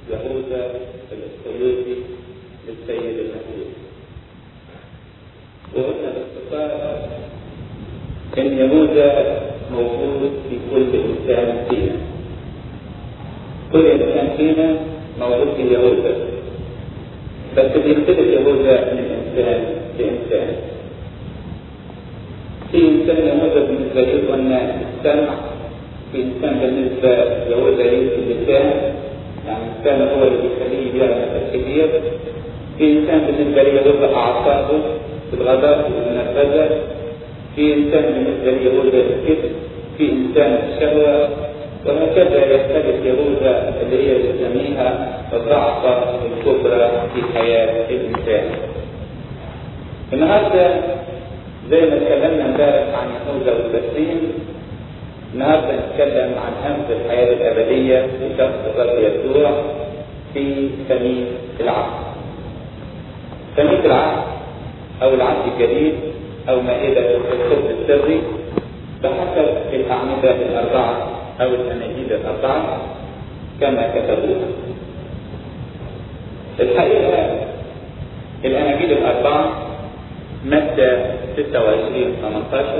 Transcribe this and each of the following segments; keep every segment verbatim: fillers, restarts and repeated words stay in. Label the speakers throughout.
Speaker 1: يهوذا الاسخريوطي للسيد المسيح. وقلنا باختصار ان يهوذا موجود في كل انسان فينا. كل انسان فينا موجود في يهوذا، بس بيختلف يهوذا من انسان لانسان. في انسان يهوذا بالنسبه له قلنا السمع، في انسان بالنسبه يهوذا ليه اللسان، يعني الانسان هو اللي بيخليه يعمل كثير. في انسان بالنسبه له يهوذا اعصابه في الغضب والنرفزه. في انسان بالنسبه له يهوذا الكبر. في انسان الشهوه، وهكذا يختلف يهوذا اللي هي بنسميها الضعفه الكبرى في حياه الانسان. النهارده زي ما اتكلمنا امبارح عن يهوذا والبسيم، النهارده نتكلم عن امس الحياه الابديه في شخص الرب يسوع في ثمين العهد. ثمين العهد او العهد الجديد او مائده الخبز السري بحسب الاعمده الاربعه او الاناجيل الاربعه كما كتبوها. الحقيقه الاناجيل الاربعه متى ستة وعشرين ثمانية عشر،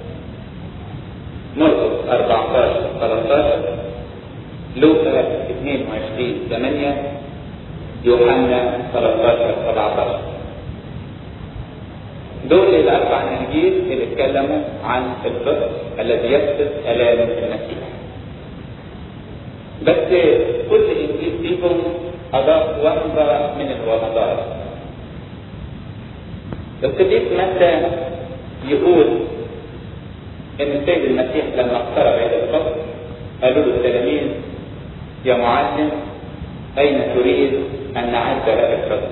Speaker 1: مرقس أربعة عشر ثلاثة عشر، لوقا اثنين وعشرين ثمانية، يوحنا ثلاثة عشر سبعة عشر. دول الاربع اناجيل اللي اتكلموا عن الفصل الذي يفسد الام المسيح. بس كل انجيل فيهم اضاف وصفه من الوصفات. القديس متى يقول ان السيد المسيح لما اقترب الى القبر قالوا له التلاميذ: يا معلم اين تريد ان نعد لك القبر؟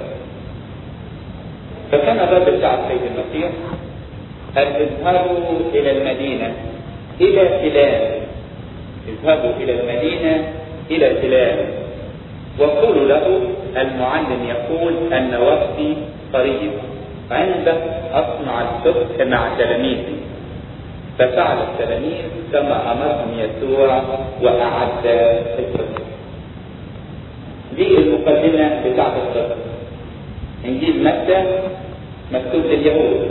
Speaker 1: فكان الرد بتاع السيد المسيح قال: اذهبوا الى المدينه الى فلان، اذهبوا الى المدينه الى فلان وقولوا له: المعلم يقول ان وقتي قريب، عندك اصنع الصبح مع تلاميذي. ففعل التلاميذ كما امرهم يسوع واعد الصبح. دي المقدمه بتاعت الصبح. انجيل متى مكتوب لليهود،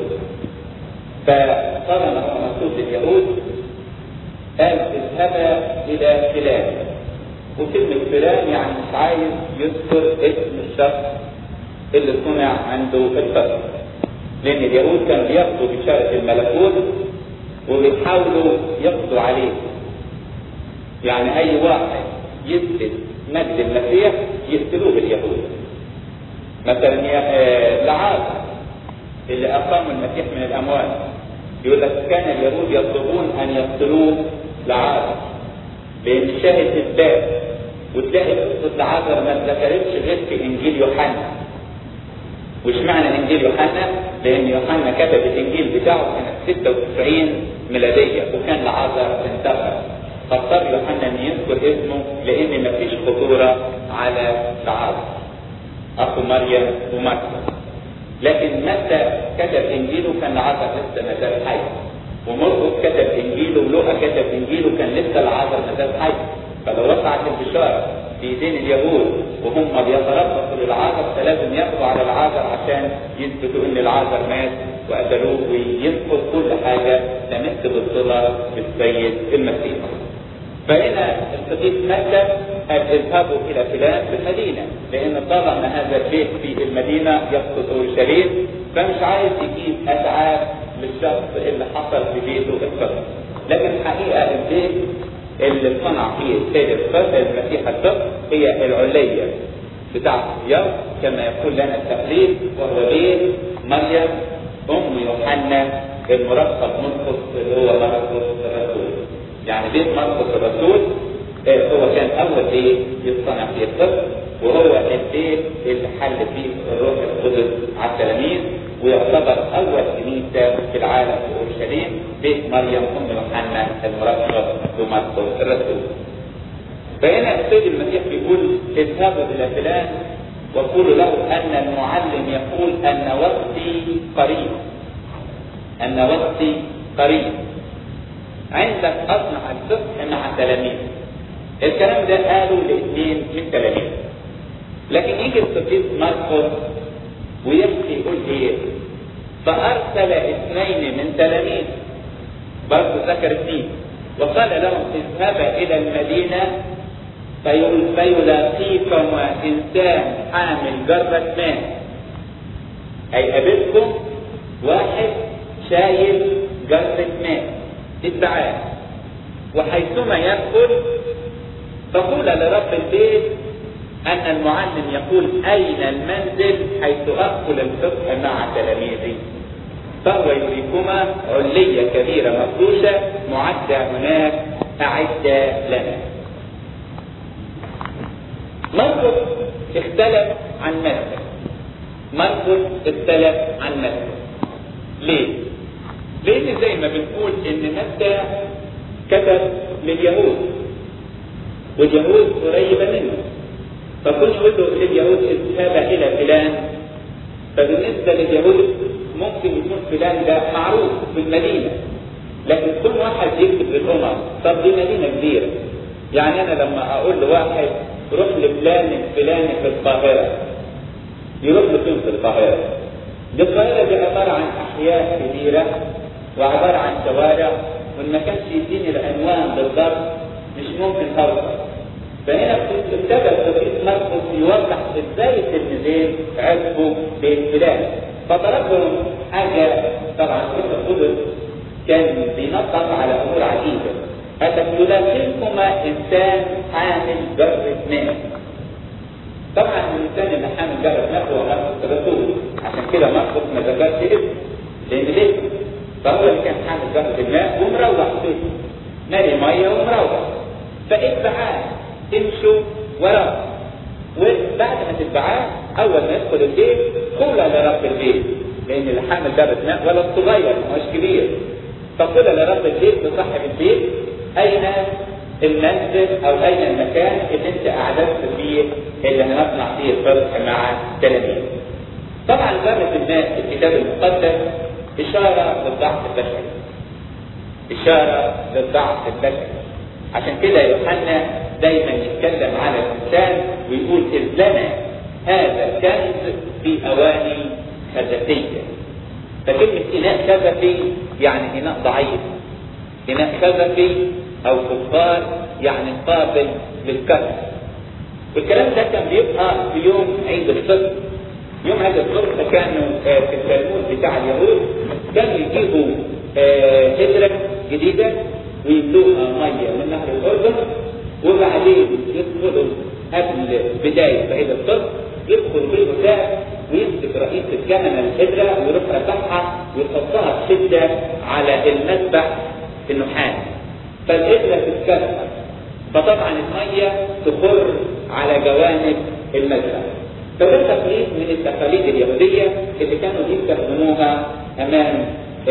Speaker 1: فطالما هو مكتوب لليهود قال: اذهبا الى فلان. وكلمه فلان يعني مش عايز يذكر اسم الشخص اللي صنع عنده الفضل، لان اليهود كانوا بياخدوا بشارة الملكوت وبيحاولوا يقضوا عليه. يعني اي واحد يثبت مجد المسيح يقتلوه اليهود. مثلا لعازر اللي اقام المسيح من الاموات، يقول لك كان اليهود يطلبون ان يقتلوه لعازر لان شاهد اثبات. وتلاقي قصه لعازر ما اتذكرتش غير في انجيل يوحنا. وش معنى انجيل يوحنا؟ لان يوحنا كتب الانجيل بتاعه سنه ستة وتسعين ميلاديه، وكان لعازر انتهى، فاضطر يوحنا ان يذكر اسمه لان مفيش خطوره على لعازر اخو مريم ومريم. لكن متى كتب انجيله كان لعازر لسه ما زال حي، ومرقس كتب انجيله، ولوقا كتب انجيله كان لسه لعازر ما زال حي. فلو وقعت البشاره في ايدين اليهود وهم بيتربصوا للعازر فلازم يقضوا على العازر عشان يثبتوا ان العازر مات وقتلوه، وينقض كل حاجه تمس بالصله بالسيد المسيح. فهنا القديس متى قال: اذهبوا الى فلان في المدينه، لان طالما هذا البيت في المدينه يقصد اورشليم، فمش عايز يجيب اتعاب للشخص اللي حصل في بيته القتل. لكن الحقيقه البيت اللي صنع فيه السيد المسيح القدس هي العليه بتاعت اليوم كما يقول لنا التقليد، وهو بيت مريم ام يوحنا المرقب مرقس اللي هو مرقس الرسول. يعني بيت مرقس الرسول هو كان اول بيت يصنع فيه القدس، وهو البيت اللي حل فيه الروح القدس على التلاميذ، ويعتبر اول كنيسه في العالم في اورشليم بيت مريم ام يوحنا المرقب ومرقس الرسول. فهنا السيد المسيح بيقول: اذهبوا الى فلان وقولوا له ان المعلم يقول ان وقتي قريب، ان وقتي قريب، عندك اصنع الصبح مع تلاميذ. الكلام ده قالوا لاثنين من تلاميذ. لكن يجي القديس مرقس ويحكي يقول ايه؟ فارسل اثنين من تلاميذ، برضه ذكر اثنين، وقال لهم اذهبا الى المدينه فيلاقيكما انسان حامل جرة ماء، هيقابلكم واحد شايل جرة ماء ادعاه، وحيثما يدخل فقول لرب البيت ان المعلم يقول اين المنزل حيث ادخل الفقه مع تلاميذي، فهو يريكما علية كبيرة مفروشة معدة هناك أعدة لنا. مرقس اختلف عن متى. مرقس اختلف عن متى. ليه؟ لأن زي ما بنقول إن متى كتب لليهود، واليهود قريبة منه، فكل يقول له لليهود اذهب إلى فلان، فبالنسبة لليهود ممكن يكون فلان ده معروف في المدينة، لكن كل واحد يكتب للأمم، طب دي مدينة كبيرة، يعني أنا لما أقول لواحد روح لفلان الفلاني في القاهرة، يروح له فين في القاهرة؟ دي القاهرة دي عبارة عن أحياء كبيرة وعبارة عن شوارع، وإن ما كانش يديني العنوان بالضبط مش ممكن أوصل. فهنا ابتدى القديس مرقس يوضح ازاي التلميذين عرفوا بالفلان، فطلبهم حاجة طبعا الروح القدس كان بينطق على أمور عجيبة، أتلاقيكما إنسان حامل جرة ماء. طبعا الإنسان اللي حامل جرة ماء هو مرقس الرسول، عشان كده مرقس ما ذكرش اسمه لأن ليه؟ فهو اللي كان حامل جرة الماء ومروح فيه مالي مية ومروح، فاتبعاه امشوا وراه، وبعد ما تتبعاه اول ما يدخل البيت قول لرب البيت، لان اللي حامل جرة ماء ولا الصغير مش كبير، فقول لرب البيت لصاحب البيت اين المنزل او اين المكان اللي انت اعددت فيه اللي هنصنع فيه الفرح مع التلاميذ. طبعا جرة الماء في الكتاب المقدس اشاره للضعف البشري، اشاره للضعف البشري، عشان كده يوحنا دايما يتكلم على الانسان ويقول اذ لنا هذا الكنز في اواني خزفيه. فكلمه اناء خزفي يعني اناء ضعيف، اناء خزفي او فخار يعني قابل للكسر. والكلام ده كان بيبقى في يوم عيد الفطر. يوم عيد الفطر كانوا في التلمود بتاع اليهود كانوا يجيبوا هدرة جديده ويملوها ميه من نهر الاردن، وبعدين يدخلوا قبل بدايه عيد الفطر يدخل بالغداء ويمسك رئيس الكهنه الهدره ويروح رفعها ويحطها بشده على المذبح النحاس، فالهدره تتكسر، فطبعا الميه تخر على جوانب المذبح. فده تقليد من التقاليد اليهوديه اللي كانوا يستخدموها امام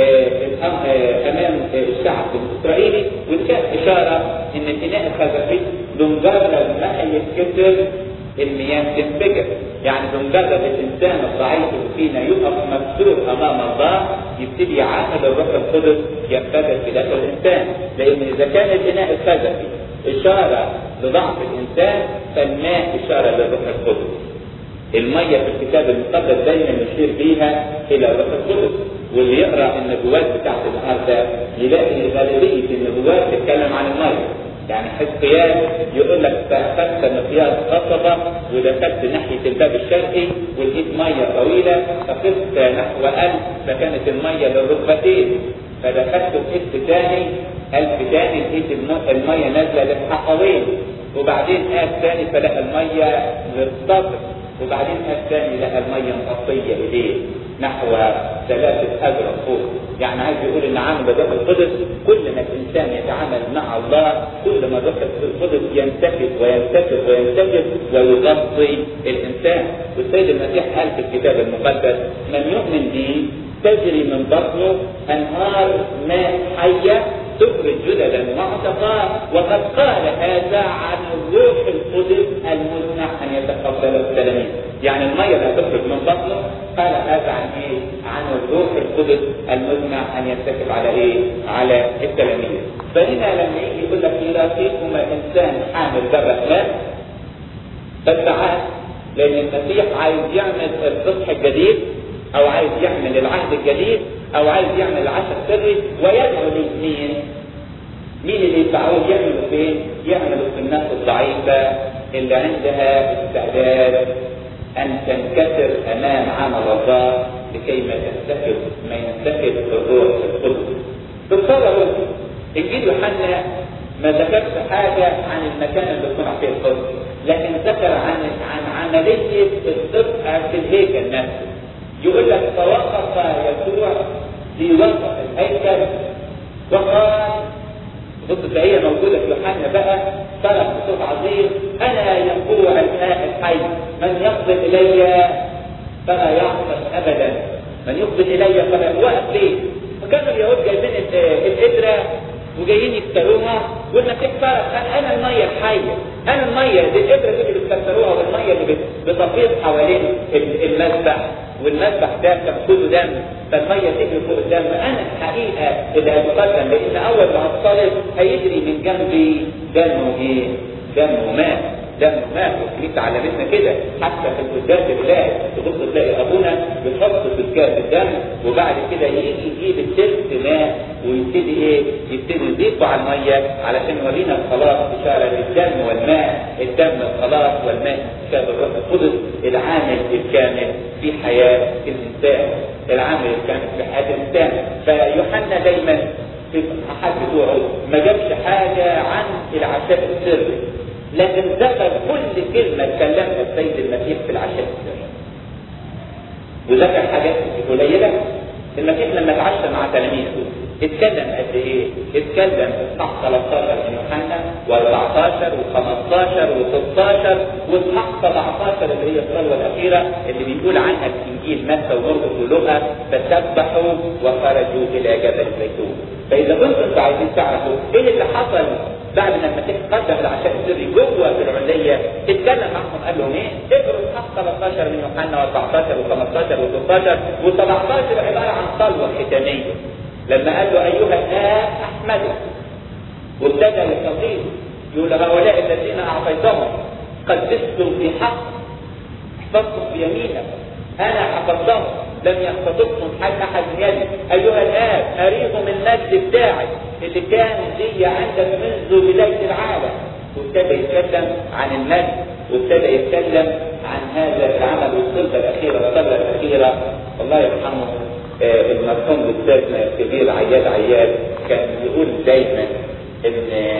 Speaker 1: امام الشعب الاسرائيلي، ودي كانت اشاره ان الاناء الخزفي بمجرد ما يتكسر المياه تنفجر، يعني بمجرد الانسان الضعيف فينا يقف مكسور امام الله يبتدي عامل الروح القدس ينفجر في داخل الانسان، لان اذا كان الاناء الخزفي اشاره لضعف الانسان فالماء اشاره للروح القدس. الميه في الكتاب المقدس دايما يشير بيها الى الروح القدس، واللي يقرا النبوات بتاعت النهارده يلاقي غالبيه النبوات تتكلم عن الميه. يعني حزقيال يقول لك فاخذت مقياس قصبه ودخلت ناحيه الباب الشرقي ولقيت ميه طويله، فقست نحو ألف فكانت الميه للركبتين، فدخلت قست ثاني ألف ثاني لقيت الميه نازله للحقوين، وبعدين قاس ثاني فلقى الميه للصدر، وبعدين الثاني لقى الميه مغطيه اليه نحو ثلاثه اذرع فوق. يعني عايز يقول ان عامل الروح القدس كل ما الانسان يتعامل مع الله كل ما الروح القدس ينتفض وينتفض وينتفض ويغطي الانسان. والسيد المسيح قال في الكتاب المقدس من يؤمن به تجري من بطنه انهار ماء حيه تخرج جددا معتقاه، وقد قال هذا عن الروح القدس المزمع ان يتقبل التلاميذ. يعني الميه اللي هتخرج من بطنه قال هذا عن ايه؟ عن الروح القدس المزمع ان يرتكب على ايه؟ على التلاميذ. فهنا لما يجي يقول لك يلاقيكما انسان حامل جرة ماء فالساعات لان المسيح عايز يعمل الصلح الجديد، او عايز يعمل العهد الجديد، او عايز يعمل العشاء السري، ويدعو مين؟ مين اللي يدفعوه يعملوا فين؟ يعملوا في الناس الضعيفه اللي عندها استعداد ان تنكسر امام عمل الله لكي ما تنتخب ما ينتخب الروح القدس. تصوروا انجيل يوحنا ما ذكرش حاجه عن المكان اللي صنع فيه القدس، لكن ذكر عن عن عمليه الصبح في الهيكل نفسه. يقول لك توقف يسوع في وسط الهيكل وقال، بص هي موجوده في يوحنا بقى، صرخ بصوت عظيم: انا ينبوع الماء الحي، من يقبل الي فلا يعطش ابدا، من يقبل الي فلا. وقف ليه؟ فكانوا اليهود جايبين القدره وجايين يكسروها، والمسيح صرخ: انا الميه الحيه، انا الميه دي، القدره دي اللي بتكسروها، والميه اللي بتفيض حوالين المذبح، والمذبح ده كان كله دم، فالميه تجري فوق الدم. انا الحقيقه اللي هتقدم، لان اول ما هتصلب هيجري من جنبي دمه ايه؟ دمه ماء، دمه ماء. والكنيسه علمتنا كده حتى في القداس الالهي، تبص تلاقي ابونا بيحط في الكاس الدم، وبعد كده يجي يجيب الترس ماء ويبتدي ايه؟ يبتدي يضيفه على الميه علشان يورينا الخلاص، اشاره للدم والماء، الدم الخلاص والماء كتاب الروح القدس، العامل الكامل في حياه الانسان، العامل الكامل في حياه الانسان. فيوحنا دايما في الاصحاحات بتوعه ما جابش حاجه عن العشاء السري، لكن ذكر كل كلمه اتكلمها السيد المسيح في العشاء السري، وذكر حاجات قليله. المسيح لما اتعشى مع تلاميذه اتكلم قد ايه؟ اتكلم في اصحاح ثلاثة عشر من يوحنا، وأربعة عشر وخمسة عشر وستاشر، واصحاح سبعة عشر اللي هي الصلوه الاخيره اللي بيقول عنها في انجيل متى ومرقس ولوقا: فسبحوا وخرجوا الى جبل الزيتون. فاذا كنتم انتم عايزين تعرفوا ايه اللي حصل بعد ما المسيح قدم العشاء السري جوه في العليه، اتكلم معهم قال لهم ايه؟ اقروا اصحاح ثلاثة عشر من يوحنا وأربعة عشر وخمسة عشر وستاشر وسبعة عشر، عباره عن صلوه ختاميه لما قال له: ايها الاب احمدك، وابتدى يستطيع يقول: هؤلاء الذين اعطيتهم قدستهم في حق، احفظتم بيمينك، انا حفظتهم، لم يختطفهم حد احد من يدي. ايها الاب اريهم المجد بتاعي اللي كان لي عندك منذ بدايه العالم. وابتدى يتكلم عن المجد، وابتدى يتكلم عن هذا العمل والصلة الاخيره، الصلاه الاخيره. الله يرحمه آه المرحوم الاستاذنا الكبير عياد عياد كان يقول دايما ان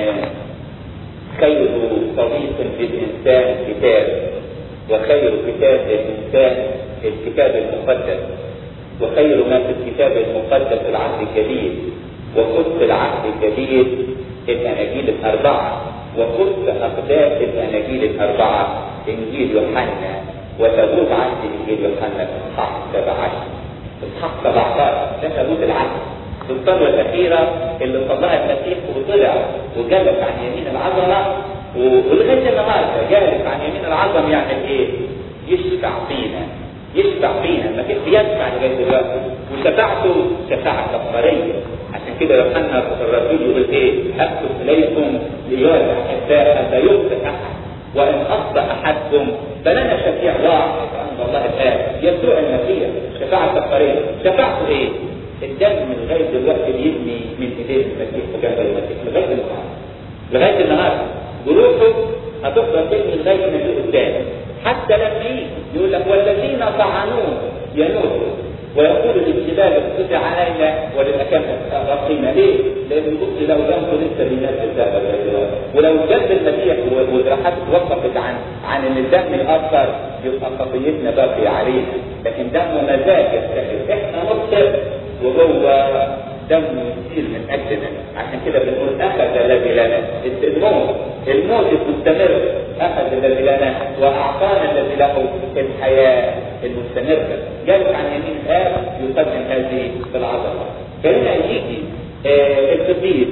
Speaker 1: خير صديق للانسان كتاب، وخير كتاب للانسان الكتاب المقدس، وخير ما في الكتاب المقدس العهد الجديد، وقدس العهد الجديد الاناجيل الاربعه، وقدس اقداس الاناجيل الاربعه انجيل يوحنا، وتابوت عهد انجيل يوحنا في اصحاح سبعة عشر. اصحاح سبعة عشر ده تابوت العهد، في الصلوه الاخيره اللي صلاها المسيح وطلع وجلس عن يمين العظمه، ولغايه النهارده جالس عن يمين العظمه. يعني ايه؟ يشفع فينا، يشفع فينا. المسيح بيشفع لغايه دلوقتي، وشفاعته شفاعه كفاريه. عشان كده يوحنا الرسول يقول ايه؟ اكتب اليكم ايها الاحباء لا يخطئ احد، وان اخطا احدكم فلنا شفيع واحد عند الله الاب، يسوع المسيح، شفاعه كفاريه. شفاعته ايه؟ الدم من لغايه دلوقتي بيبني من ايدين المسيح وجنب المسيح لغايه النهارده، لغايه النهارده جروحه هتفضل تبني لغايه ما يجي قدام. حتى لما يجي يقول لك: والذين طعنوه يموتوا، ويقول للجبال ارتفع علينا وللاكام رقينا. ليه؟ لان بص لو جنبه لسه بينزل ذهب الرجال، ولو جنب المسيح وجراحاته توقفت عن عن ان الدم ياثر يبقى خطيتنا باقيه علينا، لكن دمه ما زال يستحيل. احنا نبصر وهو دمه يسير من اجلنا. عشان كده بنقول: اخذ الذي لنا الموت، الموت المستمر اخذ الذي لنا واعطانا الذي له الحياه المستمره. جالس عن يمين الاب يقدم هذه العظمه. فهنا يجي آه القديس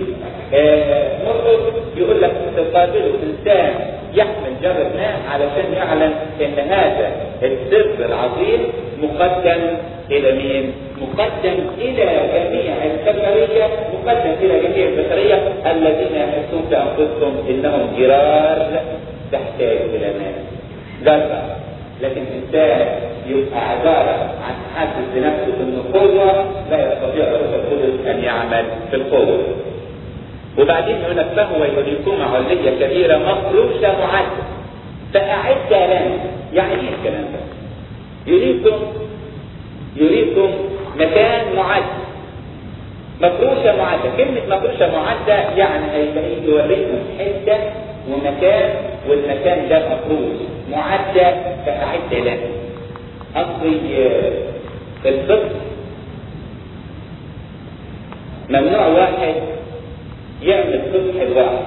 Speaker 1: آه مرقس يقول لك: تقابله انسان يحمل جرة ماء علشان يعلن ان هذا السر العظيم مقدم الى مين؟ مقدم الى جميع البشريه، مقدم الى جميع البشريه الذين يحسون بانفسهم انهم جرار تحتاج الى ماء. جرة لكن إنسان يبقى عبارة عن حاسس بنفسه إنه قوة لا يستطيع الروح القدس أن يعمل في القوة. وبعدين يقول لك فهو يريكم علية كبيرة مفروشة معدة فأعد لنا. يعني إيه الكلام ده؟ يريكم يريكم مكان معد مفروشة معدة. كلمة مفروشة معدة يعني هيبقى يوريكم حتة ومكان والمكان ده مفروش معدة فأعد لنا. أصلي الفقه ممنوع واحد يعمل فقه الواحد.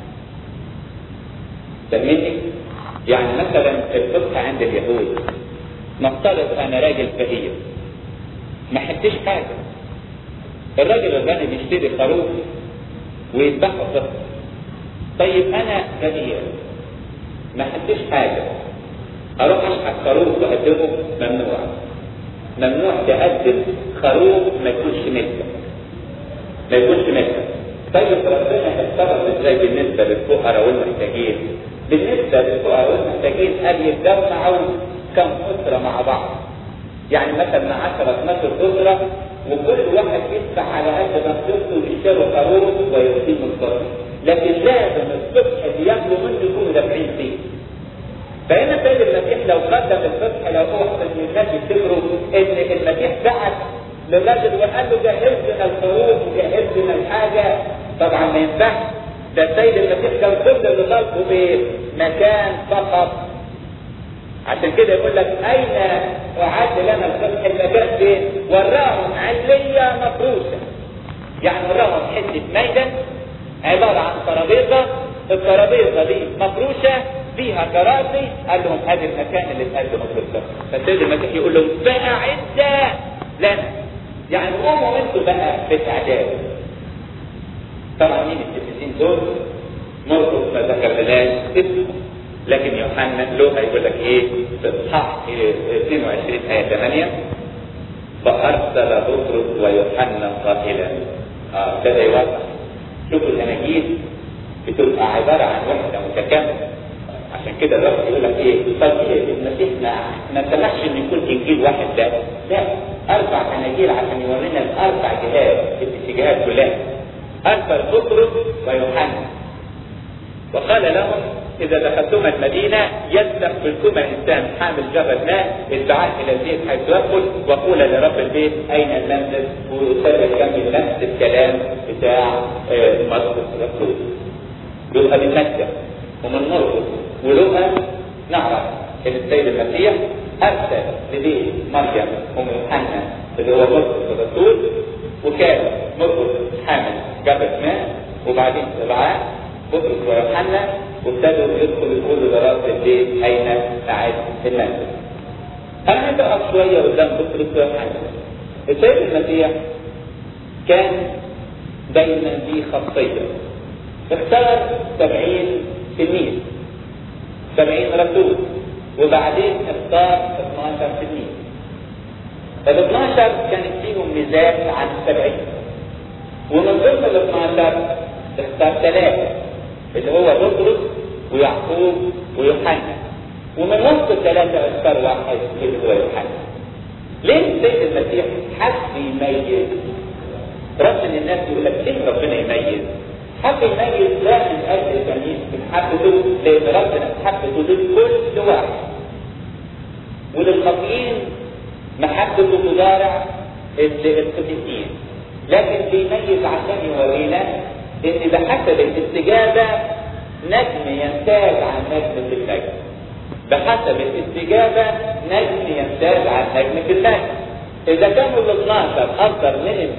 Speaker 1: فهمتني؟ يعني مثلا الفقه عند اليهود نفترض انا راجل فقير ما حدش حاجه، الراجل الغني بيشتري خروف ويذبحه فقه. طيب انا فقير ما حدش حاجه اروح اشحت خروف واقدمه؟ ممنوع. ممنوع تقدم خروف ما يكونش ملكك ما يكونش ملكك. طيب ربنا اتصرف ازاي بالنسبه للفقراء والمحتاجين؟ بالنسبه للفقراء والمحتاجين قال يتجمعوا كم اسره مع بعض، يعني مثلا عشرة اثناشر اسره وكل واحد يدفع على قد مقدرته ويشتروا خروف ويقيموا الفقر، لكن لازم الصبح اللي ياكلوا منه يكونوا دافعين فيه. فهنا سيد المسيح لو قدم الفتح لو هو ان الناس يفتكروا ان المسيح بعت للراجل وقال له جهز لنا الخروف وجهز لنا الحاجه، طبعا ما ينفعش. ده السيد المسيح كان كل اللي طالبه بمكان فقط. عشان كده يقول لك اين اعد لنا الفتح؟ المكان فين؟ وراهم عليه مفروشه، يعني وراهم حته ميدان عباره عن ترابيزه، الترابيزه دي مفروشه فيها كراسي، قال لهم هذا المكان اللي تقدموا في الفقه. فالسيد المسيح يقول لهم فأعد لنا، يعني قوموا انتوا بقى بالاعداد. طبعا مين التلميذين دول؟ مرقس ما ذكرناش اسمه، لكن يوحنا له هيقول لك ايه في اصحاح اثنين وعشرين آية ثمانية فأرسل بطرس ويوحنا قائلا. اه كده يوضح. شوفوا الاناجيل بتبقى عباره عن وحده متكامله. عشان كده الرب يقول لك ايه؟ طبيعي المسيح ما ما سمحش ان يكون انجيل واحد ده، لا، اربع اناجيل عشان يورينا الاربع جهات الاتجاهات كلها. ارسل بطرس ويوحنا وقال لهم اذا دخلتما المدينه يستقبلكما انسان حامل جرد ماء ادعاه الى البيت حيث يدخل وقول لرب البيت اين المنزل، ويسر كمل نفس الكلام بتاع مرقس الرسول. يبقى من مكه ومن مرقس ولوقا نعرف ان السيد المسيح ارسل لبيت مريم ام يوحنا اللي هو مرقس الرسول، وكان مرقس حامل جرد ماء وبعدين طلعاه بطرس ويوحنا وابتدوا يدخلوا يقولوا لراس البيت اين قاعد المنزل. انا هقف شويه قدام بطرس ويوحنا. السيد المسيح كان دايما ليه خاصيه، اختار سبعين تلميذ سبعين رسول وبعدين اختار اثناشر تلميذ. ال اثناشر كانت فيهم ميزات عن السبعين، ومن ضمن ال اثناشر اختار ثلاثه اللي هو بطرس ويعقوب ويوحنا، ومن وسط الثلاثه اختار واحد اللي هو يوحنا. ليه السيد المسيح حب يميز؟ رغم ان الناس يقول لك ليه ربنا يميز؟ حب يميز لا من اجل التمييز، محبته لان ربنا محبته لكل واحد، وللخاطئين محبته تضارع القديسين، لكن بيميز عشان يورينا ان بحسب الاستجابه نجم يمتاز عن نجم في النجم. بحسب الاستجابه نجم يمتاز عن نجم في النجم. اذا كانوا ال اثناشر افضل من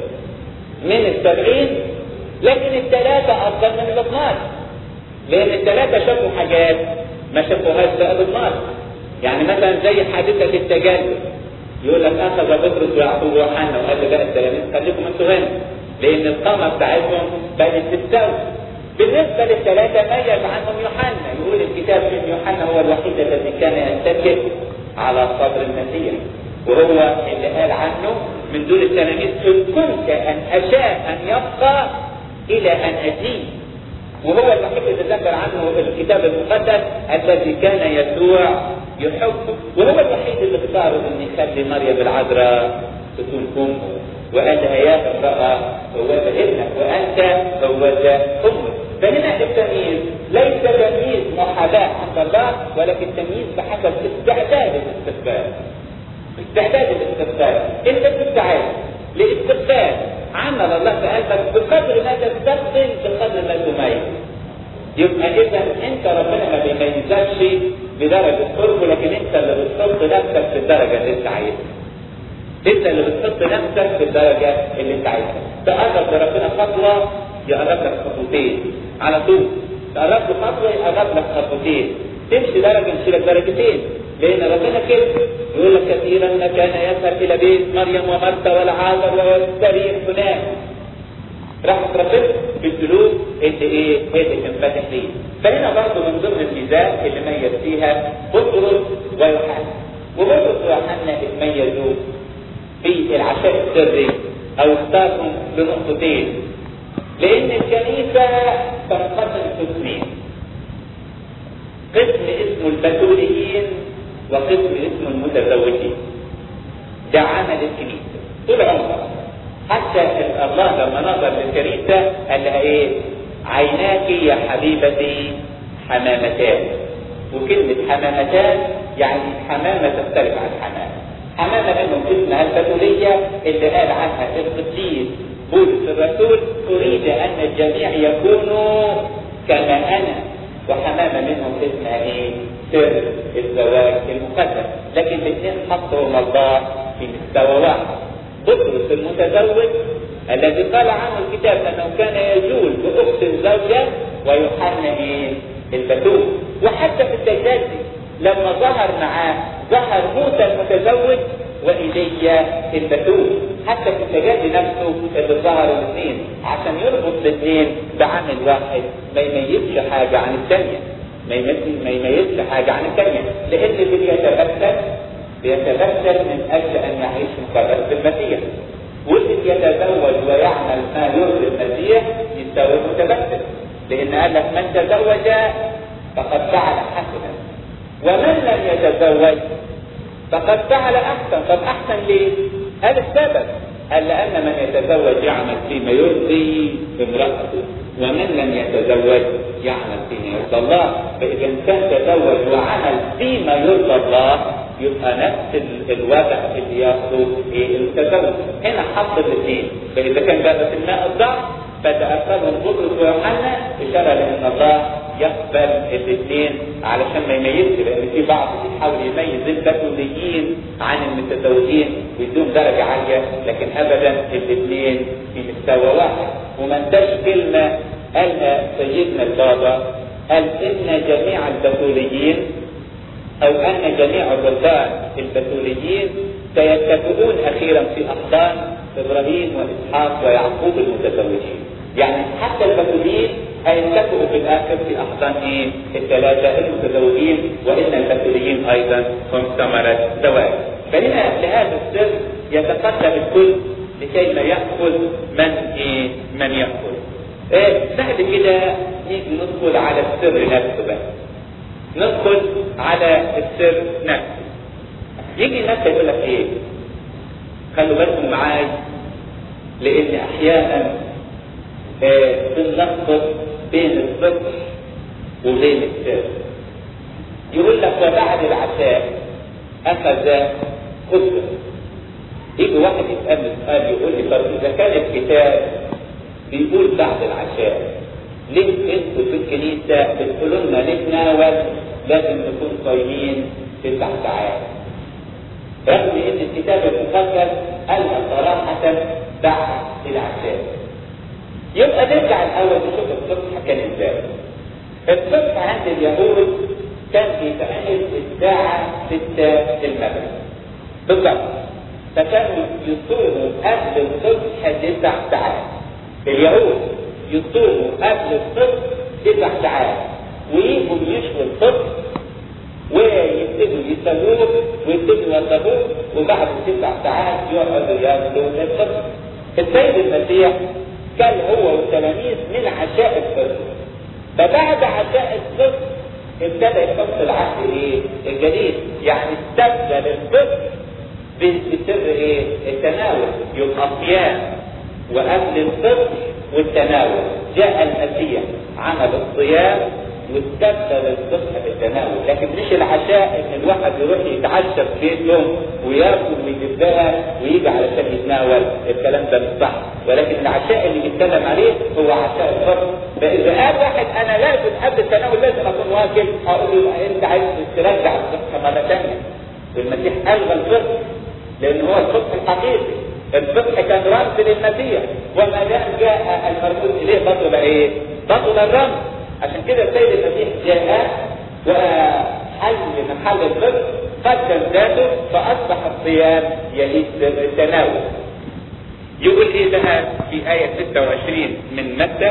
Speaker 1: من السبعين، لكن الثلاثه افضل من ال اثناشر، لان الثلاثه شافوا حاجات ما شافوهاش بقى ال اثناشر. يعني مثلا زي حادثه التجلي، يقول لك اخذ بطرس ويعقوب ويوحنا وقال له بقى التلاميذ خليكم انتوا هنا، لان القامه بتاعتهم بقت تستوي. بالنسبه للثلاثه ميز عنهم يوحنا، يقول الكتاب ان يوحنا هو الوحيد الذي كان يتكئ على صدر المسيح، وهو اللي قال عنه من دون التلاميذ ان كنت ان اشاء ان يبقى الى ان اتيه، وهو الوحيد اللي ذكر عنه الكتاب المقدس الذي كان يسوع يحبه، وهو الوحيد اللي اختار ان يخلي مريم العذراء تكون امه، وقال لها يا امرأة هو ذا ابنك وانت هو ذا امك. فهنا التمييز ليس تمييز محاباة عند الله، ولكن تمييز بحسب استعداد الاستقبال. استعداد الاستقبال، انت بتستعد لاستقبال عمل الله في قلبك بقدر ما تستقبل بقدر ما تميز. يبقى اذا انت ربنا ما بيميزكش بدرجه قربه، لكن انت اللي بتحط نفسك في الدرجه اللي انت عايزها. انت اللي بتحط نفسك في الدرجه اللي انت عايزها. تقرب لربنا خطوه يقرب لك خطوتين على طول، تقرب له خطوه يقرب لك خطوتين، تمشي درجه يمشي لك درجتين، لان ربنا كده يقول لك كثيرا ما كان يذهب الى بيت مريم ومرثا والعازر ويستريح هناك. رحمة ربنا بالسلوك اللي ايه اللي تنفتح ليه. فهنا برضه من ضمن الميزات اللي ميز فيها بطرس ويوحنا. وبطرس ويوحنا اتميزوا في العشاء السري او اختارهم لنقطتين، لان الكنيسه تنقسم قسمين، قسم اسمه البتوليين وقسم اسمه المتزوجين. ده عمل الكنيسه طول عمرها، حتى الله لما نظر للكنيسه قال لها ايه؟ عيناك يا حبيبتي حمامتان. وكلمه حمامتان يعني حمامه تختلف عن حمامه. حمامه منهم اسمها البتوليه اللي قال عنها القديس بولس الرسول اريد ان الجميع يكونوا كما انا. وحمامه منهم اسمها ايه؟ سر الزواج المقدس. لكن الاثنين حطهم الله في مستوى واحد. بطرس المتزوج الذي قال عنه الكتاب انه كان يجول باخت زوجه، ويوحنا ايه؟ البتول. وحتى في التجدي لما ظهر معاه ظهر موسى المتزوج وايليا البتول. حتى في التجدي نفسه اللي ظهر الاثنين عشان يربط الاثنين بعمل واحد ما يميزش حاجه عن الثانيه، ما يميزش ما يميزش حاجه عن الثانيه، لان اللي بيتبتل بيتبتل من اجل ان يعيش مكرس بالمسيح، واللي يتزوج ويعمل ما يرضي المسيح يساوي متبتل، لان قال لك من تزوج فقد فعل حسنا، ومن لم يتزوج فقد فعل احسن. طب احسن ليه؟ هذا السبب، قال لان من يتزوج يعمل فيما يرضي امراته، ومن لم يتزوج يعمل فيما يرضى الله. فاذا كان تزوج وعمل فيما يرضى الله يبقى نفس الوضع اللي ياخذه المتزوج. هنا حط الاثنين، فاذا كان باب الماء الضعف فتاخذهم بطرس ويوحنا اشاره لان الله يقبل الاثنين علشان ما يميزش، لان في بعض بيحاول يميز البتوليين عن المتزوجين ويدوم درجه عاليه، لكن ابدا الاثنين في مستوى واحد. وما انتش كلمه قالها سيدنا البابا، قال ان جميع البتوليين او ان جميع الرهبان البتوليين سيتفقون اخيرا في احضان ابراهيم واسحاق ويعقوب المتزوجين. يعني حتى البتوليين هيتفقوا في الاخر في احضان ايه؟ الثلاثه المتزوجين، وان البتوليين ايضا هم ثمره زواج. فهنا لهذا السر يتقدم الكل لكي لا ياخذ من ايه؟ من ياخذ. إيه بعد كده نيجي ندخل على السر نفسه بقى. ندخل على السر نفسه. يجي الناس يقول لك ايه؟ خلوا بالكم معاي، لان احيانا آه بنلخبط بين الصبح وبين السر. يقول لك وبعد العشاء اخذ خطبه. يجي واحد يسالني سؤال يقول لي طب اذا كان الكتاب بيقول بعد العشاء، ليه انتوا في الكنيسه بتقولوا لنا نتناول لازم نكون صايمين تسع ساعات؟ رغم ان الكتاب المقدس قالها صراحه بعد العشاء. يبقى نرجع الاول نشوف الصبح كان ازاي. الصبح عند اليهود كان بيتعمل الساعه ستة المغرب بالضبط، فكانوا يصوموا قبل الصبح تسع ساعات. اليهود يصوموا قبل الصبح تسع ساعات ويجوا يشووا الصبح ويبتدوا يسلوه ويبتدوا يوضبوه، وبعد تسع ساعات يقعدوا ياكلوا الصبح. السيد المسيح كان هو والتلاميذ من عشاء الصبح، فبعد عشاء الصبح ابتدى يحط العهد ايه؟ الجديد، يعني استبدل الفطر بسر ايه؟ التناول. يبقى صيام وقبل الفطر والتناول. جاء المسيح عمل الصيام واستبدل الفطر بالتناول، لكن مش العشاء ان الواحد يروح يتعشى في بيته وياكل ويجبها ويجي علشان يتناول، الكلام ده مش صح. ولكن العشاء اللي بيتكلم عليه هو عشاء الفطر. فاذا قال واحد انا لازم قبل التناول لازم اكون واكل، اقول له انت عايز ترجع الفطر مره ثانيه. والمسيح الغى الفطر لان هو الفطر الحقيقي. الفطر كان رمز للمسيح، وما دام جاء المرموز اليه بطل ايه؟ بطل الرمز. عشان كده السيد المسيح جاء وحل محل الفطر، قدم ذاته، فاصبح الصيام يليق بالتناول. يقول ايه بقى في آية ستة وعشرين من متى،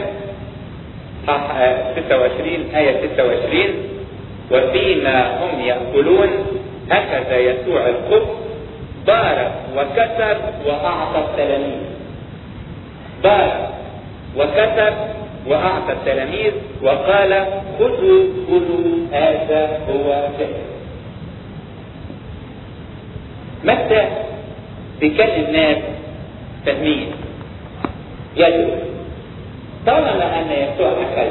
Speaker 1: ستة وعشرين آية ستة وعشرين: وفيما هم يأكلون أخذ يسوع الخبز بارك وكسر وأعطى التلاميذ. بارك وكسر وأعطى التلاميذ وقال خذوا كلوا هذا هو جسدي. متى بيكلم ناس فاهمين. يدعو طالما أن يسوع أخذ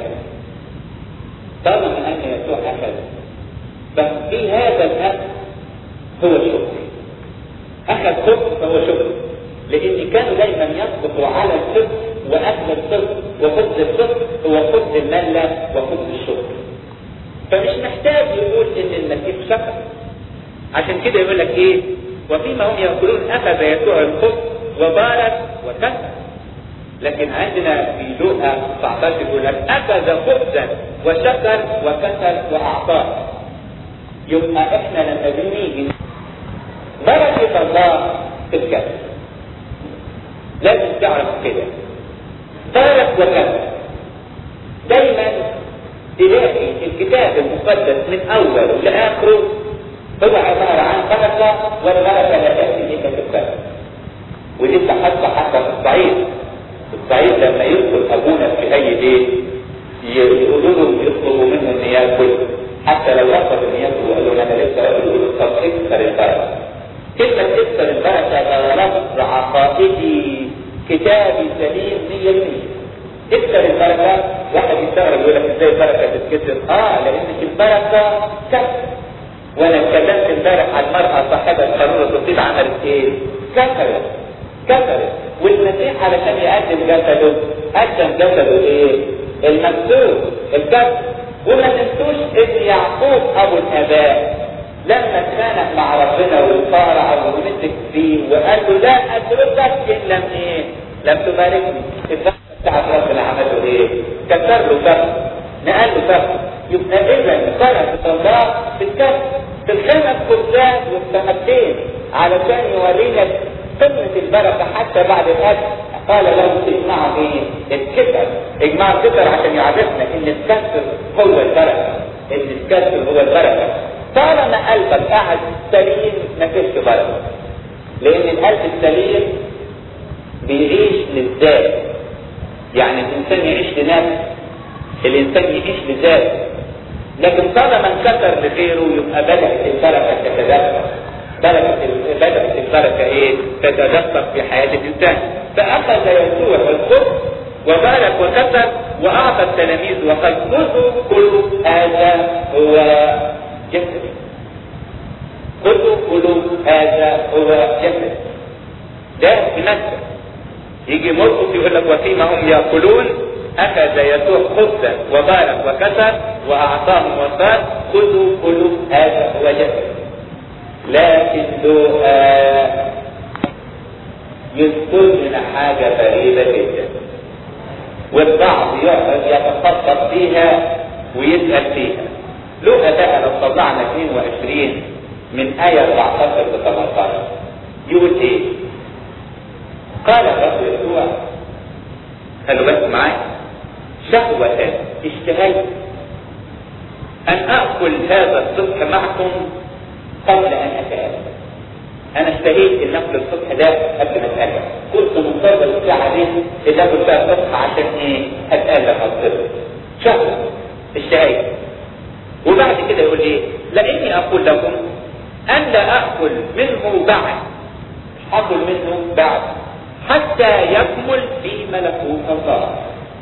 Speaker 1: طالما أن يسوع أخذ ففي هذا الأكل هو شكر. أخذ خبز فهو شكر، لأن كانوا دايما يصدقوا على الفطر وأكل الفطر، وخبز الفطر هو خبز الملة وخبز الشكر. فمش محتاج يقول إن المسيح شكر. عشان كده يقول لك إيه؟ وفيما هم يأكلون أخذ يسوع الخبز وبارك وكسر. لكن عندنا في لوقا تسعة عشر يقول لك أخذ خبزا وشكر وكسر وأعطاه. يبقى إحنا لما بنيجي بركة الله في الكسر لازم تعرف كده. بارك وكسر دايما تلاقي الكتاب المقدس من أوله لآخره هو عبارة عن بركة، والبركة لا تأتي إلا بالكسر. ودي تحصل حتى في الصعيد. في الصعيد لما يدخل أبونا في أي بيت يقولوا له يطلبوا منه إن ياكل، حتى لو رفض إن ياكل وقال له أنا لسه أقول له طب اكسر البركة. كلمة اكسر البركة ده لفظ عقائدي كتابي سليم مية بالمية. اكسر البركة، واحد يستغرب يقول لك ازاي البركة تتكسر؟ اه لأن البركة كسر. وانا اتكلمت امبارح عن المرأة صاحبة القارورة الطيب عملت ايه؟ كسرت كسرت. والمسيح علشان يقدم جسده قدم جسده ايه؟ المكسور الكسر. وما تنسوش ان يعقوب ابو الاباء لما اتخانق مع ربنا وصارع ومسك فيه وقال له لا اتركك ان لم ايه؟ لم تباركني. الكسر بتاعت ربنا عمله ايه؟ كسر له كسر، نقل له كسر. يبقى اذا بركة الله في الكسر، في الخمس فرسان والسمكتين علشان يورينا قمة البركة حتى بعد الاكل. قال له اجمعوا ايه؟ الكسر. اجمعوا الكسر عشان يعرفنا ان الكسر هو البركة، ان الكسر هو البركة. طالما قلبك قاعد سليم مفيش بركة، لان القلب السليم بيعيش للذات. يعني الانسان يعيش لنفسه، الانسان يعيش لذاته. لكن طالما انكسر لغيره يبقى بدأت البركة تتدفق. بدأت بدأت البركة ايه؟ تتدفق في حياة الانسان. فأخذ يسوع الخبز وبارك وكسر وأعطى التلاميذ وقال خذوا كلوا هذا هو جسدي. خذوا كلوا هذا هو جسدي. ده بنفسه. يجي مرقس يقول لك وفيما هم يأكلون أخذ يسوع خبزا وبارك وكسر وأعطاهم وقال خذوا كلوا هذا هو جسدي. لكن لوقا يذكر لنا حاجة غريبة جدا، والبعض يقعد يتخطط فيها ويسأل فيها. لوقا بقى لو طلعنا اثنين وعشرين من آية أربعة عشر ل ثمانية عشر يقول إيه؟ قال الرب يسوع، خلوا بالكم معايا، شهوة اشتهيت أن أأكل هذا الصبح معكم قبل أن أتأكل. أنا اشتهيت أن أكل الصبح ده قبل ما أتأكل. كنت منتظر الساعة دي اللي أكل فيها الصبح عشان إيه؟ أتألم الصبح. شهوة اشتهيت. وبعد كده يقول ايه؟ لاني اقول لكم ان لا اكل منه بعد، مش هاكل منه بعد حتى يكمل في ملكوت الله.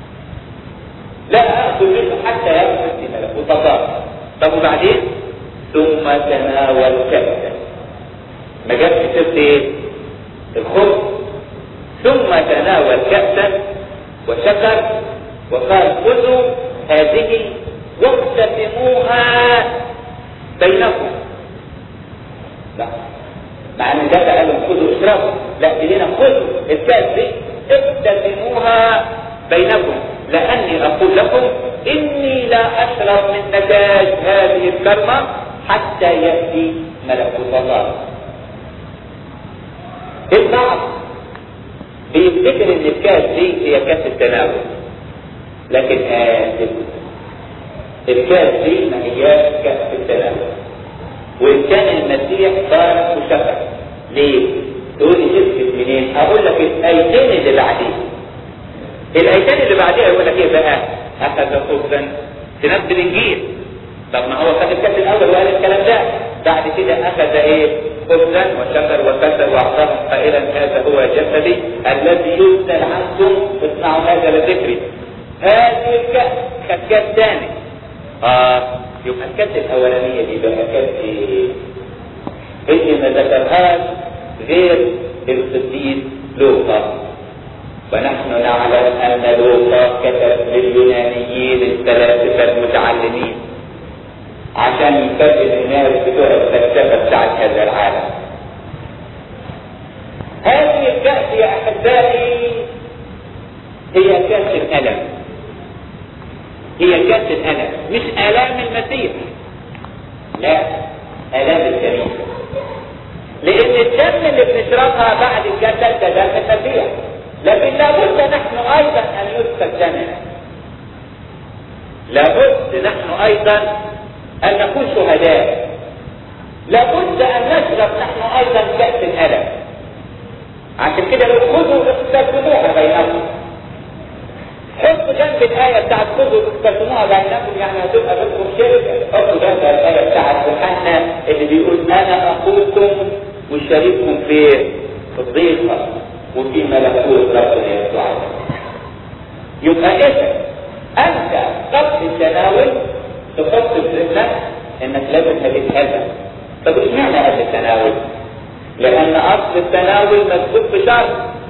Speaker 1: لا اكل منه حتى يكمل في ملكوت الله. طب وبعدين؟ ثم تناول كأسا. ما جابش سيرة ايه؟ الخبز. ثم تناول كأسا وشكر وقال خذوا هذه واقتسموها بينكم. لا، مع ان ده قالوا خذوا اشربوا، لا دي هنا خذوا الكأس دي اقتسموها بينكم، لاني اقول لكم اني لا اشرب من نتاج هذه الكرمة حتى يأتي ملكوت الله. البعض بيفتكر ان الكاس دي هي كاس التناول، لكن آسف، الكاس دي ما هياش كاس التناول. وان كان المسيح بارك وشكر. ليه؟ تقول لي شفت منين؟ اقول لك الايتين اللي بعديه. الايتين اللي بعديه يقول لك ايه بقى؟ اخذ خبزا في نفس الانجيل. طب ما هو خد الكاس الاول وقال الكلام ده، بعد كده اخذ ايه؟ خبزا وشكر وكسر واعطاهم قائلا هذا هو جسدي الذي يبذل عنكم، اسمعوا هذا لذكري. هذه الكاس كانت كاس ثاني. اه يبقى الكاس الاولانيه دي بقى كاس ايه؟ اللي ما ذكرهاش غير القديس لوقا. ونحن نعلم ان لوقا كتب لليونانيين الثلاثه المتعلمين عشان يفرق الناس بتوع الفلسفه بتاعت هذا العالم. هذه الكأس يا احبائي هي كأس الألم، هي كأس الألم، مش آلام المسيح، لا، آلام الكنيسة. لأن الدم اللي بنشربها بعد الجسد ده دم المسيح، لكن لابد نحن أيضا أن يسفك دمنا. لابد نحن أيضا أن نكون شهداء. لابد أن نشرب نحن أيضا كأس الألم. عشان كده لو خذوا اقتسموها بينكم. حطوا جنب الآية بتاعت خذوا اقتسموها بينكم، يعني هتبقى بينكم شركة. حطوا جنب الآية بتاعت يوحنا اللي بيقول أنا أخوكم وشريككم في الضيقة وفي ملكوت ربنا يسوع. يبقى إذا أنت قبل التناول تحط في ذهنك انك لازم تتهزم. طب اشمعنى قبل التناول؟ لان اصل التناول مذكور بشرط.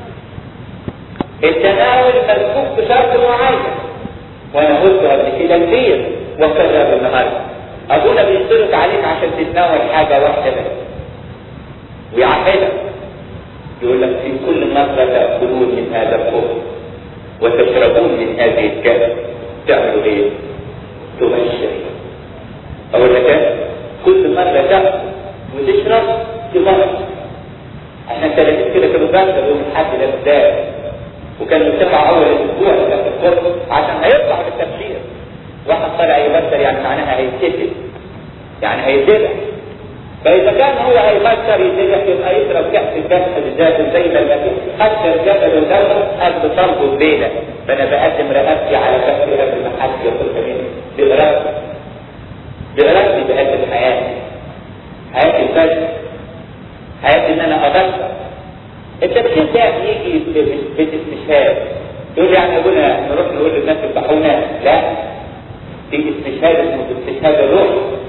Speaker 1: التناول مذكور بشرط معين، وانا قلت قبل كده كتير وكرر النهارده. ابونا بيشترط عليك عشان تتناول حاجه واحده بس ويعقدك، يقول لك في كل مره تاكلون من هذا الخبز وتشربون من هذه الكأس تعملوا ايه؟ تبشر. أول حاجة كل مرة تأكل وتشرب تبشر. عشان تلاقيت كده كانوا بشر يوم الحد ده بالذات، وكان متفق أول أسبوع في الخبز عشان هيطلع بالتبشير. واحد طالع يبشر يعني معناها هيتسفل، يعني هيتذبح. فإذا كان هو هيبشر يتذبح يبقى يشرب كأس الذبح بالذات زي ما المسيح أكثر جسد ودمه قبل صلبه الليلة. فأنا بقدم رقبتي على كف قبل ما حد ياخدها مني بإرادتي. بإرادتي بقدم حياتي، حياتي الفجر، حياتي إن أنا أبشر. التبشير ده يجي بالاستشهاد. يقول يعني أقولنا نروح نقول للناس افتحونا، لا، في استشهاد اسمه استشهاد الروح.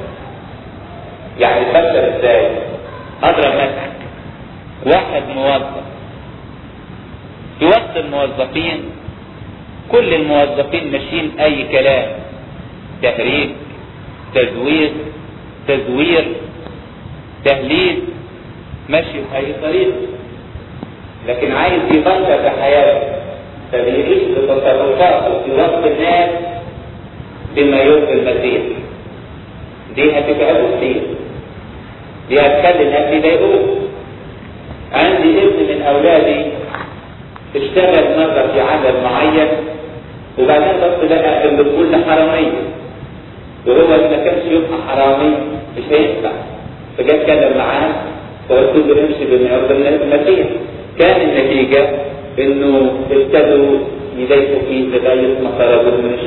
Speaker 1: يعني تبشر ازاي؟ اضرب مثلا واحد موظف في وسط الموظفين، كل الموظفين ماشيين اي كلام، تهريج، تزوير، تزوير، تهليل، ماشي في اي طريق، لكن عايز يبشر بحياته فبيعيش بتصرفاته في وسط الناس بما يرضي المسيح. دي هتتعبوا كتير، دي هتخلي الناس يضايقوه. عندي ابن من اولادي اشتغل مره في عمل معين وبعدين بص لقى ان كل حراميه، وهو ما كانش يبقى حرامي مش هينفع. فجاء اتكلم معاه فقلت له امشي بما يرضي المسيح. كان النتيجه انه ابتدوا يضايقوا فيه لغايه ما خرجوا من الشغل.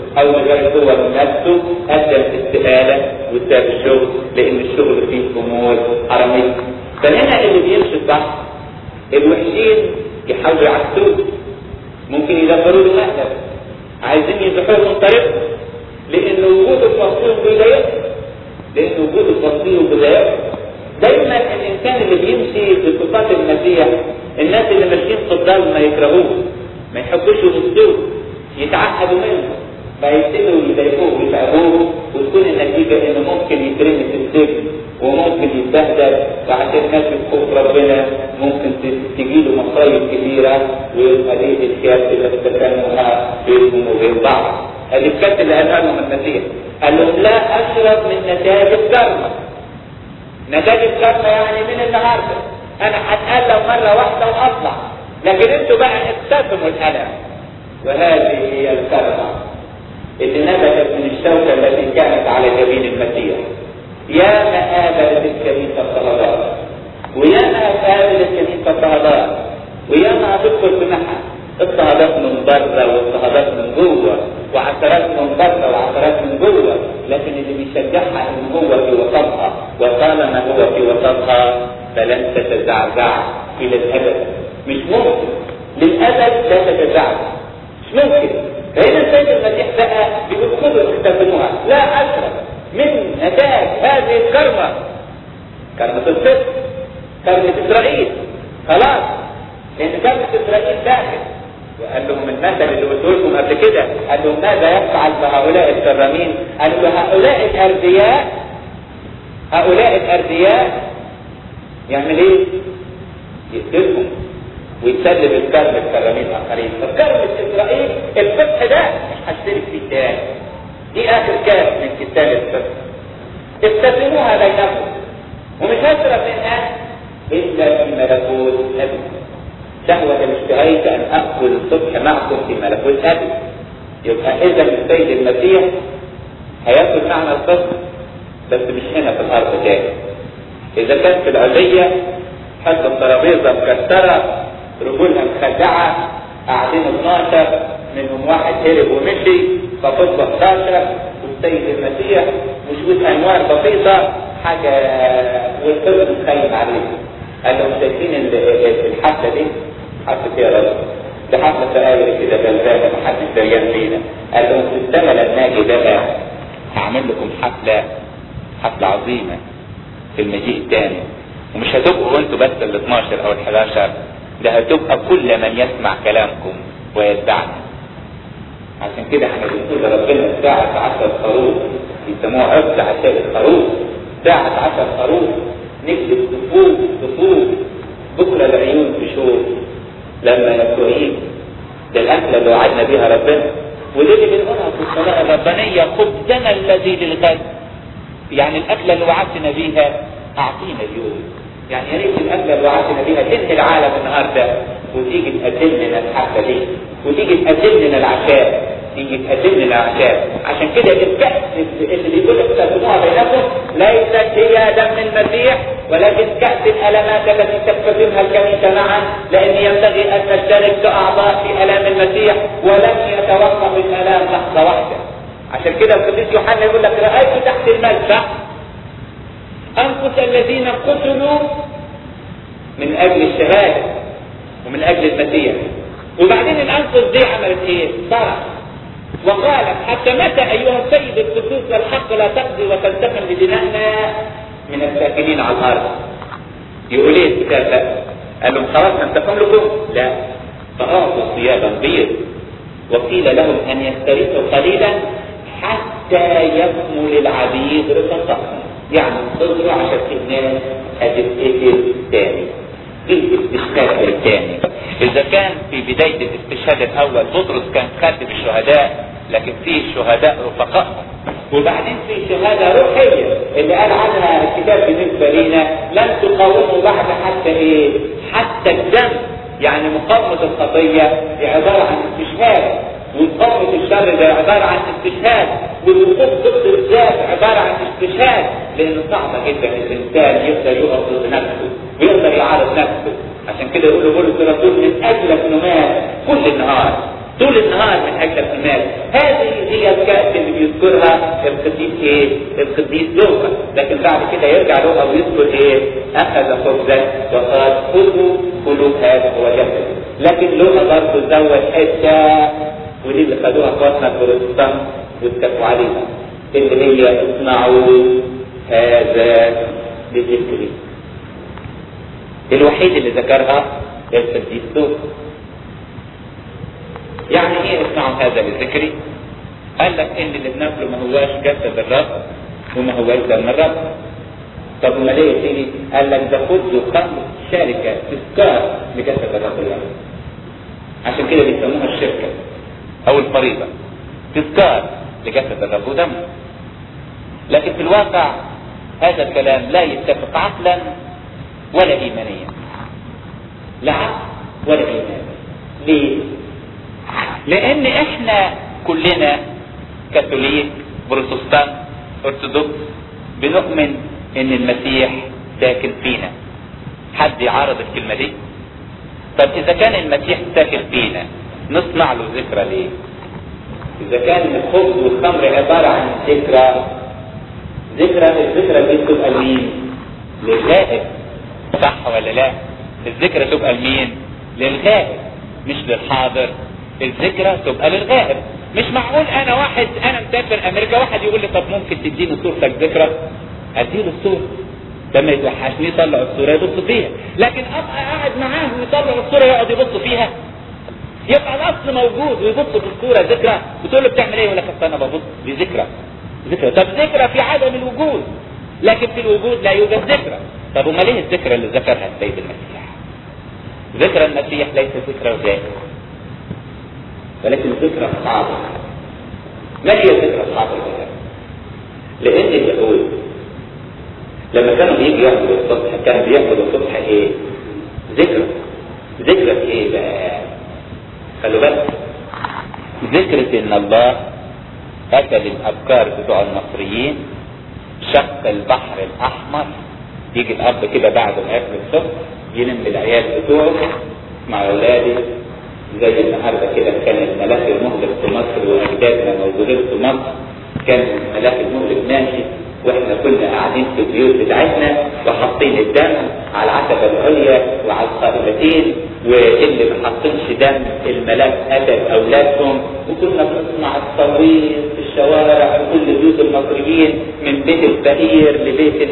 Speaker 1: او لغايه هو من نفسه قدم استقاله وساب الشغل لان الشغل فيه امور حراميه. فهنا اللي بيمشي صح الوحشين يحاولوا يعكسوه، ممكن يدبروا له مهلب، عايزين يزحوه من طريقه، لان وجوده في وسطهم بيضايقهم، لان وجوده في وسطهم بيضايقهم. دايما الانسان اللي بيمشي بصفات المسيح الناس اللي ماشيين في الضلمه يكرهوه، ما يحبوش يبصوه، يتعهدوا منه، فيبتدوا يضايقوه ويتعبوه، وتكون النتيجه انه ممكن يترمي في السجن وممكن يتبهدل، وعشان الناس بتخوف ربنا ممكن تجيله مصايب كبيره ويبقى ليه الكاس اللي استخدموها بينهم وبين بعض. هذه الكاس اللي قالها لهم المسيح، قال لهم لا اشرب من نتاج الكرمه. نتاج الكرمه يعني من النهارده انا هتألم مره واحده واطلع، لكن انتوا بقى اكتسموا الالم. وهذه هي الكرمه اللي نبتت من الشوكه التي كانت على جبين المسيح. يا ما قابلت الكنيسه الصهداء، ويا ما قابلت الكنيسه الصهداء، ويا ما هتدخل بمحا الصهداء من بره والصهداء من جوه، وعثرات من بره وعثرات من جوه، لكن اللي بيشجعها ان هو في وسطها، وطالما هو في وسطها فلن تتزعزع الى الابد. مش ممكن للابد لا تتزعزع، مش ممكن. فهنا السيد المسيح بقى بيقول خذوا اختبروها، لا اشرب من نتاج هذه الكرمه، كرمه الصدق، كرمه اسرائيل، خلاص، لان كرمه اسرائيل داخل. وقال لهم المثل اللي قلت لكم قبل كده، قال لهم ماذا يفعل بهؤلاء الكرامين؟ قال له هؤلاء الاردياء، هؤلاء الاردياء يعمل ايه؟ يقتلهم ويسلب الكرم الكرامين الاخرين. فكرمة اسرائيل الفتح ده مش هشترك فيه تاني، دي اخر كاس من كتاب الفتح، استخدموها بينكم ومش هشرب منها الا في ملكوت ابي. شهوة اشتهيت ان اكل الصبح معكم في ملكوت ابي. يبقى اذا السيد المسيح هياكل معنا الصبح بس مش هنا في الارض تاني. اذا كان في العلية حط الترابيزه مكسره، رجولها مخدعه، قاعدين اتناشر منهم واحد هرب ومشي، ففضل احداشر، والسيد المسيح وشويه انوار بسيطه حاجه والقرب مخيم عليهم. قال لهم شايفين الحفله دي؟ حفله ايه يا راجل؟ دي حفله سائله كده بلدانه محدش دريان فينا. قال لهم في الزمن الناجي ده هعمل لكم حفله، حفله عظيمه في المجيء الثاني، ومش هتبقوا انتوا بس ال اتناشر او ال حداشر، ده هتبقى كل من يسمع كلامكم ويتبعنا. عشان كده احنا بنقول لربنا ساعة عشر خروف، يسموها عبد عشاء الخروف، ساعة عشر خروف نكتب صفوف صفوف، بكرة العيون تشوف لما يكون. ده الأكلة اللي وعدنا بيها ربنا، ودي اللي بنقولها في الصلاة الربانية، خبزنا الذي للغد. يعني الأكلة اللي وعدتنا بيها أعطينا اليوم. يعني يا ريت الأكلة اللي وعدتنا بيها تنهي العالم النهارده وتيجي تقدم لنا الحفلة دي، وتيجي تقدم لنا العشاء، تيجي تقدم لنا العشاء. عشان كده الكأس اللي بيقول اقتسموها بينكم ليست هي دم المسيح، ولكن كأس الألمات التي تقتسمها الكنيسة معا، لأن ينبغي أن نشترك كأعضاء في ألام المسيح، ولن يتوقف الألام لحظة واحدة. عشان كده القديس يوحنا يقول لك رأيت تحت المذبح أنفس الذين قتلوا من أجل الشهادة ومن أجل المسيح. وبعدين الأنفس دي عملت إيه؟ صرخ وقالت حتى متى أيها السيد القدوس والحق لا تقضي وتنتقم لدمائنا من الساكنين على الأرض. يقول إيه الكتاب ده؟ قال لهم خلاص ننتقم لكم؟ لا، فأعطوا ثيابا بيض وقيل لهم أن يستريحوا قليلا حتى يكمل العبيد رفقهم. يعني انتظروا عشان الناس هتتقتل تاني. ايه الاستشهاد الثاني؟ اذا كان في بداية الاستشهاد الاول بطرس كان خاتم الشهداء، لكن فيه شهداء رفقائهم، وبعدين في شهادة روحية اللي قال عنها الكتاب بالنسبة لنا لن تقاوموا بعد حتى ايه؟ حتى الدم. يعني مقاومة الخطية دي عبارة عن استشهاد، ومقاومة الشر ده عبارة عن استشهاد، والوقوف ضد الذات عبارة عن استشهاد، لأنه صعب جدا الإنسان يقدر يقف ضد نفسه ويقدر يعارض نفسه. عشان كده يقول له بولس الرسول من أجلك نمات كل النهار، طول النهار من اجل المال. هذه هي الكأس اللي بيذكرها القديس ايه؟ القديس لوقا. لكن بعد كده يرجع لوقا ويذكر ايه؟ اخذ خبزا وقال خذوا كلوا هذا هو جسدي. لكن لوقا برضه زود حته، ودي اللي خدوها اخواتنا البروتستانت واتفقوا عليها، اللي هي اصنعوا هذا لذكري. الوحيد اللي ذكرها القديس لوقا. يعني ايه اصنعوا هذا لذكري؟ قال لك ان اللي بناكله ما هواش جسد الرب وما هواش دم الرب. طب امال ايه يا سيدي؟ قال لك ده خبز وخمر شركه تذكار لجسد الرب الواحد. عشان كده بيسموها الشركه او الفريضه، تذكار لجسد الرب ودمه. لكن في الواقع هذا الكلام لا يتفق عقلا ولا ايمانيا، لا عقل ولا ايمان. ليه؟ لان احنا كلنا كاثوليك بروتستانت ارثوذكس بنؤمن ان المسيح ساكن فينا. حد يعارض الكلمه دي؟ طب اذا كان المسيح ساكن فينا نصنع له ذكرى ليه؟ اذا كان الخبز والخمر عباره عن ذكرى، ذكرى الذكرى دي تبقى لمين؟ للغائب، صح ولا لا؟ الذكرى تبقى لمين؟ للغائب مش للحاضر. الذكرى تبقى للغائب. مش معقول انا واحد انا مسافر امريكا واحد يقول لي طب ممكن تديني صورتك ذكرى؟ اديله الصوره، لما يوحشني يطلع الصوره يبص فيها. لكن ابقى قاعد معاه ويطلع الصوره يقعد يبص فيها؟ يبقى الاصل موجود ويبص في الصوره ذكرى. بتقول له بتعمل ايه؟ يقول لك انا ببص دي ذكرى. ذكرى طب ذكرى في عدم الوجود، لكن في الوجود لا يوجد ذكرى. طب امال ايه الذكرى اللي ذكرها السيد المسيح؟ ذكرى المسيح ليس ذكرى ذات، ولكن ذكرى صعبه. ما هي ذكرى صعبه كده؟ لان اليهود لما كانوا بيجوا ياكلوا الصبح كانوا بياكلوا الصبح ايه؟ ذكرى. ذكرى ايه بقى؟ خلوا بالك، ذكرى ان الله قتل الابكار بتوع المصريين، شق البحر الاحمر. يجي الاب كده بعد ما ياكل الصبح يلم العيال بتوعه مع اولادي زي النهارده كده. كان الملاك المهلك في مصر واجدادنا موجودين في مصر، كان الملاك المهلك ماشي واحنا كنا قاعدين في البيوت بتاعتنا وحاطين الدم على العتبه العليا وعلى القائمتين، واللي ما حاطينش دم الملاك قتل اولادهم. وكنا بنسمع التصوير في الشوارع في كل بيوت المصريين من بيت الفقير لبيت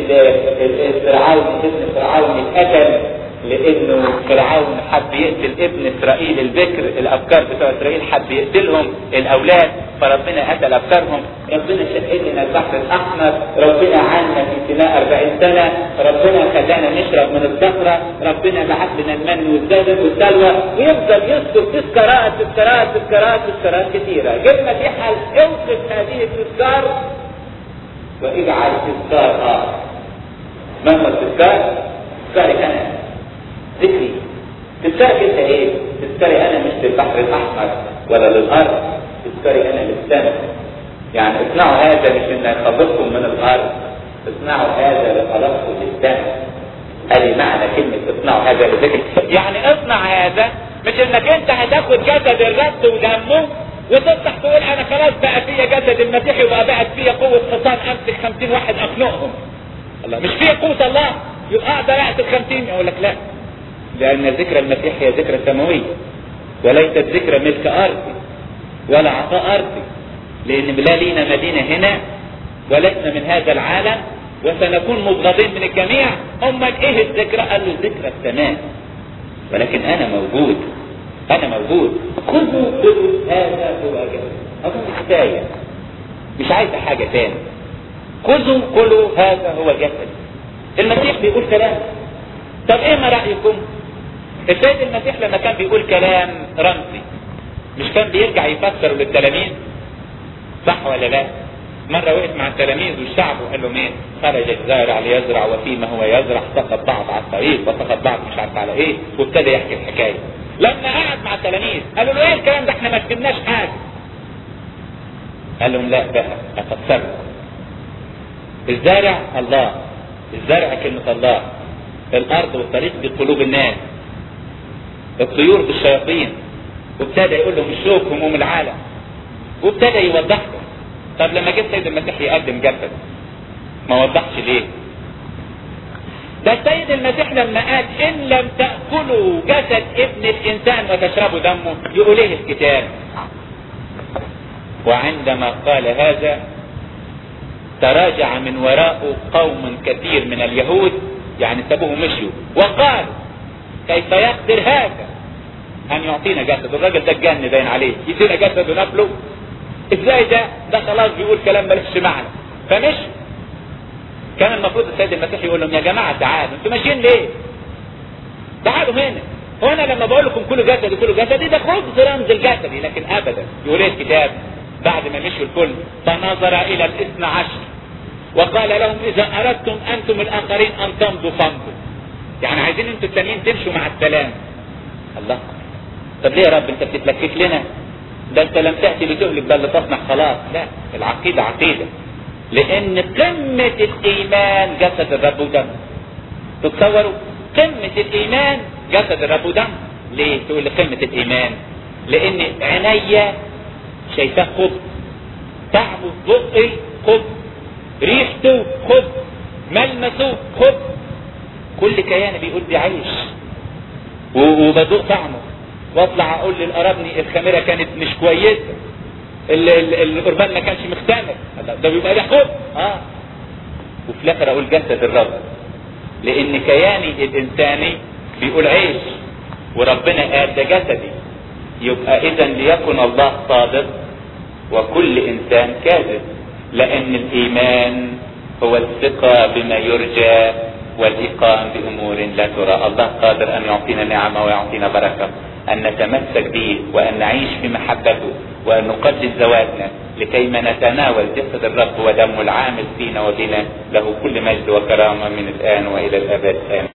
Speaker 1: فرعون. ابن فرعون اتقتل لانه فرعون حب يقتل ابن اسرائيل البكر. الابكار بتوع اسرائيل حب يقتلهم الاولاد، فربنا قتل ابكارهم. ربنا شق لنا البحر الاحمر، ربنا عنا في سيناء أربعين سنه، ربنا خلانا نشرب من الصخره، ربنا بعث لنا المن والزبد والسلوى. ويفضل يذكر تذكارات تذكارات تذكارات تذكارات كثيره. جبنا في حال اوقف هذه التذكار واجعل تذكار اخر. ما هو التذكار؟ تذكاري انا، ذكري. تذكارك انت ايه؟ تذكاري انا مش للبحر الاحمر ولا للارض، تذكاري انا للسماء. يعني اصنعوا هذا مش ان يخلصكم من الارض، اصنعوا هذا لخلقكم للسماء. ادي معنى كلمه اصنعوا هذا لذكري. يعني اصنع هذا مش انك انت هتاخد جسد الرب ودمه وتفتح تقول انا خلاص بقى فيا جسد المسيح يبقى بقت فيا قوه حصان امسك خمسين واحد اخنقهم. الله مش فيا قوه الله يبقى اقدر اقتل خمسين. يقول لك لا، لان ذكرى المسيح هي ذكرى سماويه وليست ذكرى ملك ارضي ولا عطاء ارضي. لان لا لينا مدينه هنا ولسنا من هذا العالم وسنكون مبغضين من الجميع. امال ايه الذكرى؟ قال له ذكرى السماء. ولكن انا موجود، انا موجود. خذوا خذوا هذا هو جسد. اظن كفايه، مش عايز حاجه تاني. خذوا كلوا هذا هو جسد. المسيح بيقول كلام. طب ايه ما رايكم؟ السيد المسيح لما كان بيقول كلام رمزي مش كان بيرجع يفسر للتلاميذ؟ صح ولا لا؟ مره وقف مع التلاميذ والشعب وقال لهم ايه؟ خرج الزارع ليزرع وفيما هو يزرع سقط بعض على الطريق وسقط بعض مش عارف على ايه، وابتدى يحكي الحكايه. لما قعد مع التلاميذ قالوا له ايه الكلام ده؟ احنا ما فهمناش حاجه. قال لهم لا بقى افسركم. الزارع الله، الزرع كلمه الله، الارض والطريق دي قلوب الناس، الطيور بالشياطين، وابتدى يقول لهم الشوك هموم العالم، وابتدى يوضح لهم. طب لما جه السيد المسيح يقدم جسد ما وضحش ليه؟ ده السيد المسيح لما قال ان لم تأكلوا جسد ابن الانسان وتشربوا دمه، يقول ايه الكتاب؟ وعندما قال هذا تراجع من وراءه قوم كثير من اليهود، يعني سابوه مشيوا، وقالوا كيف يقدر هذا ان يعطينا جسد؟ الراجل ده اتجن باين عليه، يدينا جسد وناكله ازاي؟ ده ده خلاص بيقول كلام مالكش معنى. فمش كان المفروض السيد المسيح يقول لهم يا جماعه تعالوا، انتوا ماشيين ليه؟ تعالوا هنا، هو انا لما بقول لكم كلوا جسدي كلوا جسدي ده خبز رمز الجسدي، لكن ابدا. يقول ايه الكتاب؟ بعد ما مشوا الكل فنظر الى الاثنى عشر وقال لهم اذا اردتم انتم الاخرين ان تمضوا فامضوا. يعني عايزين انتوا التانيين تمشوا مع السلام. الله، طب ليه يا رب انت بتتلكك لنا؟ ده انت لم تأتي لتهلك بل لتصنع خلاص. لا، العقيدة عقيدة، لان قمة الايمان جسد الرب ودمه. تتصوروا قمة الايمان جسد الرب ودمه. ليه تقول لي قمة الايمان؟ لان عينيا شايفاه خبز، طعمه بقي خبز، ريحته خبز، ملمسه خبز، كل كيان بيقول دي عيش، وبذوق طعمه، واطلع اقول للقرابني الخميره كانت مش كويسه، القربان ما كانش مختمر، ده بيبقى ده خبز. اه وفي الاخر اقول جسد الرب، لان كياني الانساني بيقول عيش، وربنا قال ده جسدي. يبقى اذا ليكن الله صادق وكل انسان كاذب، لان الايمان هو الثقة بما يرجى والايقان بامور لا ترى. الله قادر ان يعطينا نعمة ويعطينا بركة، ان نتمسك به وان نعيش في محبته وان نقدس ذواتنا لكيما نتناول جسد الرب ودمه العامل فينا وبنا. له كل مجد وكرامة من الان والى الابد، امين.